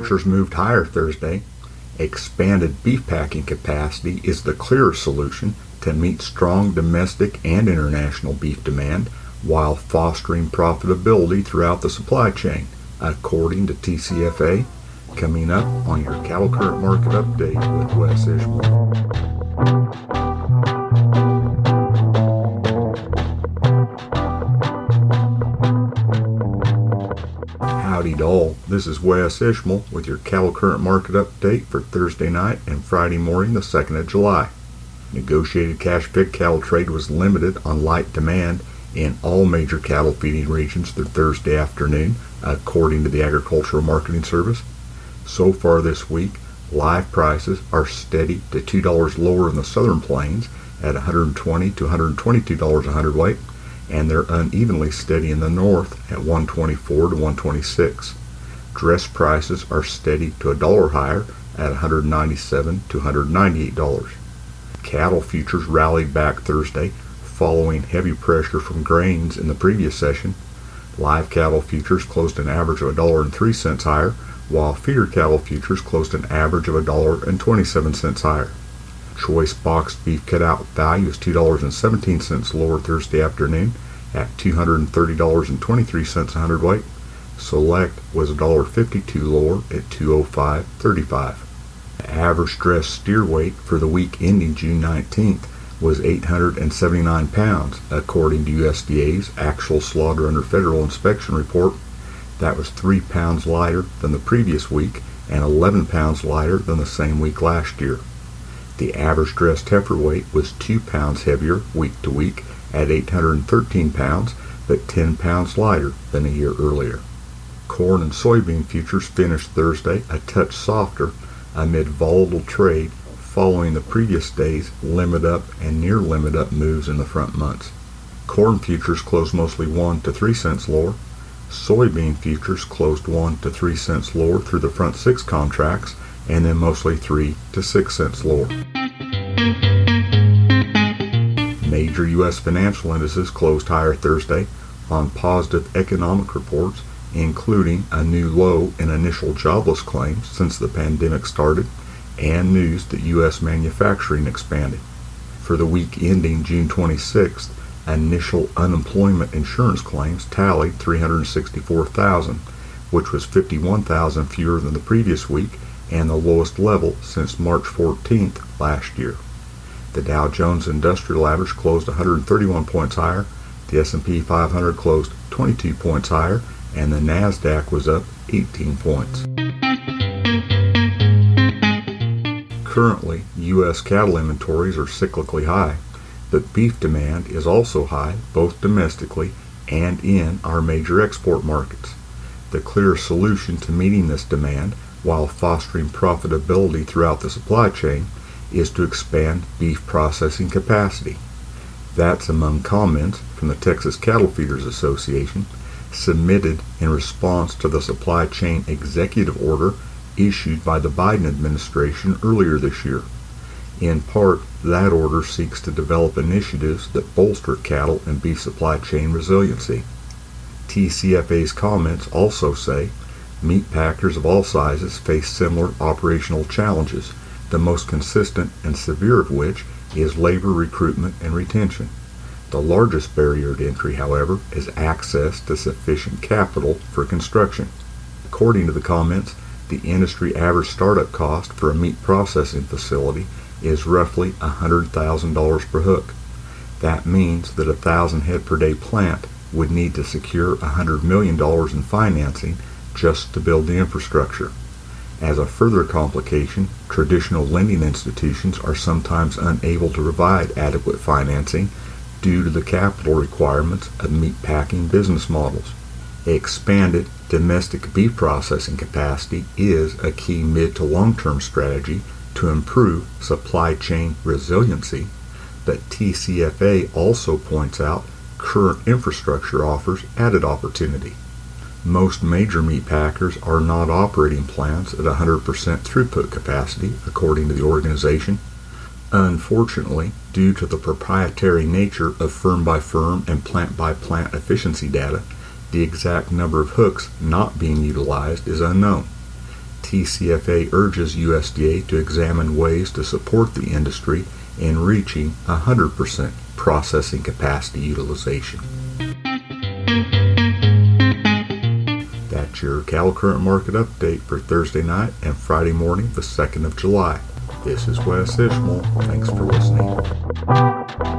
futures moved higher Thursday. Expanded beef packing capacity is the clearer solution to meet strong domestic and international beef demand while fostering profitability throughout the supply chain, according to TCFA. Coming up on your Cattle Current Market Update with Wes Ishmael. Howdy doll, this is Wes Ishmael with your Cattle Current Market Update for Thursday night and Friday morning, the 2nd of July. Negotiated cash fed cattle trade was limited on light demand in all major cattle feeding regions through Thursday afternoon, according to the Agricultural Marketing Service. So far this week, live prices are steady to $2 lower in the southern plains at $120 to $122 a hundredweight, and they're unevenly steady in the north at $124 to $126. Dress prices are steady to $1 higher at $197 to $198. Cattle futures rallied back Thursday following heavy pressure from grains in the previous session. Live cattle futures closed an average of $1.03 higher, while feeder cattle futures closed an average of $1.27 higher. Choice boxed beef cutout value is $2.17 lower Thursday afternoon at $230.23 a hundredweight. Select was $1.52 lower at $205.35. The average dress steer weight for the week ending June 19th was 879 pounds, according to USDA's actual slaughter under federal inspection report. That was 3 pounds lighter than the previous week and 11 pounds lighter than the same week last year. The average dressed heifer weight was 2 pounds heavier week to week at 813 pounds, but 10 pounds lighter than a year earlier. Corn and soybean futures finished Thursday a touch softer amid volatile trade following the previous day's limit up and near limit up moves in the front months. Corn futures closed mostly 1 to 3 cents lower. Soybean futures closed 1 to 3 cents lower through the front 6 contracts, and then mostly 3 to 6 cents lower. Major U.S. financial indices closed higher Thursday on positive economic reports, including a new low in initial jobless claims since the pandemic started, and news that U.S. manufacturing expanded. For the week ending June 26th, initial unemployment insurance claims tallied 364,000, which was 51,000 fewer than the previous week and the lowest level since March 14th last year. The Dow Jones Industrial Average closed 131 points higher, the S&P 500 closed 22 points higher, and the NASDAQ was up 18 points. Currently, U.S. cattle inventories are cyclically high, but beef demand is also high both domestically and in our major export markets. The clear solution to meeting this demand while fostering profitability throughout the supply chain is to expand beef processing capacity. That's among comments from the Texas Cattle Feeders Association, submitted in response to the supply chain executive order issued by the Biden administration earlier this year. In part, that order seeks to develop initiatives that bolster cattle and beef supply chain resiliency. TCFA's comments also say meat packers of all sizes face similar operational challenges, the most consistent and severe of which is labor recruitment and retention. The largest barrier to entry, however, is access to sufficient capital for construction. According to the comments, the industry average startup cost for a meat processing facility is roughly $100,000 per hook. That means that a 1,000 head per day plant would need to secure $100 million in financing just to build the infrastructure. As a further complication, traditional lending institutions are sometimes unable to provide adequate financing due to the capital requirements of meat packing business models. Expanded domestic beef processing capacity is a key mid to long-term strategy to improve supply chain resiliency, but TCFA also points out current infrastructure offers added opportunity. Most major meat packers are not operating plants at 100% throughput capacity, according to the organization. Unfortunately, due to the proprietary nature of firm-by-firm and plant-by-plant efficiency data, the exact number of hooks not being utilized is unknown. TCFA urges USDA to examine ways to support the industry in reaching 100% processing capacity utilization. That's your cattle current market update for Thursday night and Friday morning, the 2nd of July. This is Wes Ishmael. Thanks for listening.